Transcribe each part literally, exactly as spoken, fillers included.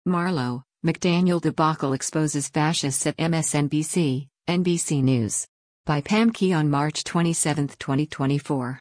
Marlo, McDaniel debacle exposes fascists at M S N B C, N B C News. By Pam Key on March twenty-seventh, twenty twenty-four.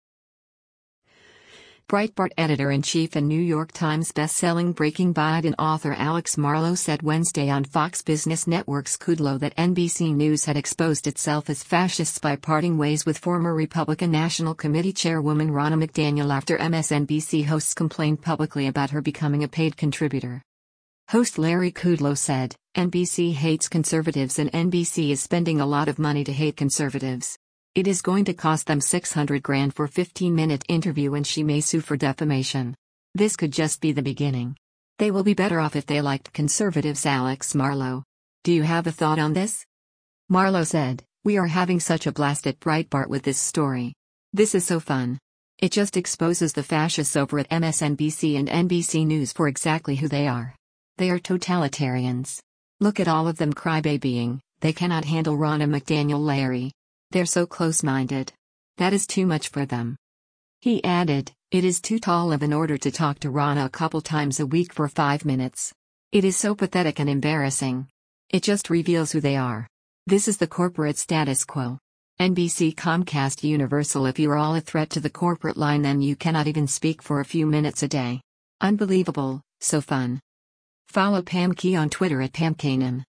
Breitbart editor-in-chief and New York Times best-selling Breaking Biden author Alex Marlow said Wednesday on Fox Business Network's Kudlow that N B C News had exposed itself as fascists by parting ways with former Republican National Committee Chairwoman Ronna McDaniel after M S N B C hosts complained publicly about her becoming a paid contributor. Host Larry Kudlow said, N B C hates conservatives and N B C is spending a lot of money to hate conservatives. It is going to cost them six hundred grand for a fifteen minute interview and she may sue for defamation. This could just be the beginning. They will be better off if they liked conservatives. Alex Marlow. Do you have a thought on this? Marlow said, we are having such a blast at Breitbart with this story. This is so fun. It just exposes the fascists over at M S N B C and N B C News for exactly who they are. They are totalitarians. Look at all of them crybabying, they cannot handle Ronna McDaniel. Larry. They're so close-minded. That is too much for them. He added, it is too tall of an order to talk to Ronna a couple times a week for five minutes. It is so pathetic and embarrassing. It just reveals who they are. This is the corporate status quo. N B C, Comcast, Universal. If you are all a threat to the corporate line, then you cannot even speak for a few minutes a day. Unbelievable, so fun. Follow Pam Key on Twitter at Pam Kanan.